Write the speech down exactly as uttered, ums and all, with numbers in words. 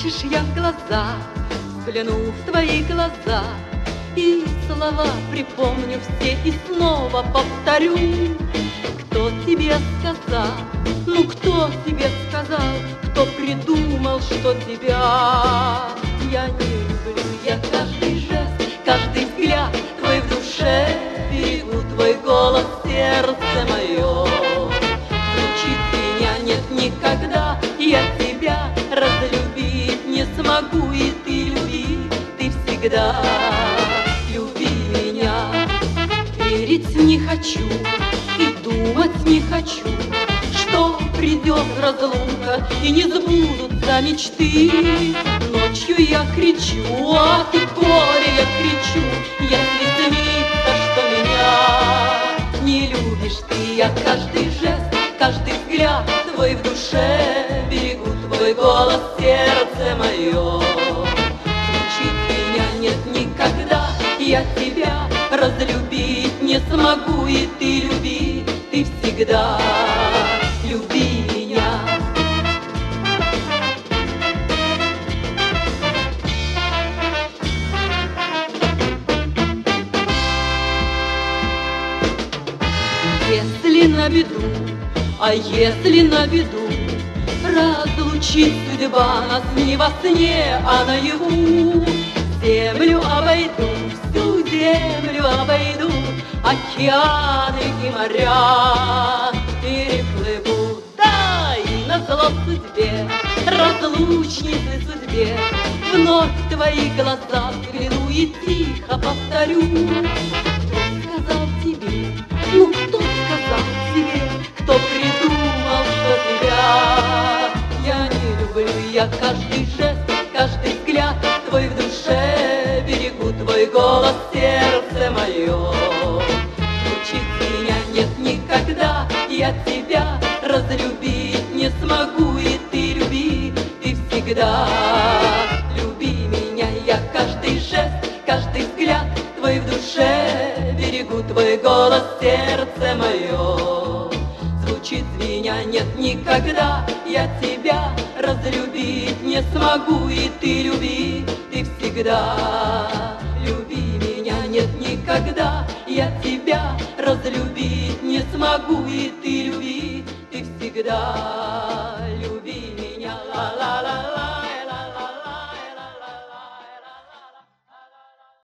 Хочешь, я в глаза взгляну, в твои глаза, и слова припомню все и снова повторю. Кто тебе сказал, ну кто тебе сказал, кто придумал, что тебя я не люблю? Я каждый жест, каждый взгляд твой в душе берегу, твой голос, сердце мое. Звучит меня нет никогда, я тебя разлюбить не смогу, и ты люби, ты всегда люби меня. Верить не хочу и думать не хочу, что придет разлука и не сбудутся мечты. Ночью я кричу, а ты горе, я кричу, если снится, что меня не любишь ты. Я каждый жест, каждый взгляд твой в душе берегу, твой голос, сердце мое. Звучит меня нет никогда, я тебя разлюбить не смогу, и ты люби, ты всегда люби меня. Если на беду, а если на беду разлучит судьба нас не во сне, а наяву, землю обойду, всю землю обойду, океаны и моря переплыву. Да, и назло судьбе, разлучнице судьбе, вновь в твои глаза взгляну и тихо повторю. Кто сказал тебе, ну кто сказал тебе, кто придумал, что тебя я не люблю? Я каждый жест, каждый взгляд твой в душе берегу, твой голос, сердце мое. Звучит меня нет никогда, я тебя разлюбить не смогу, и ты люби, ты всегда люби меня. Я каждый жест, каждый взгляд твой в душе берегу, твой голос, сердце мое. Звучит меня нет никогда, я тебя разлюбить не смогу, и ты люби, ты всегда люби меня. Нет никогда, я тебя разлюбить не смогу, и ты люби, ты всегда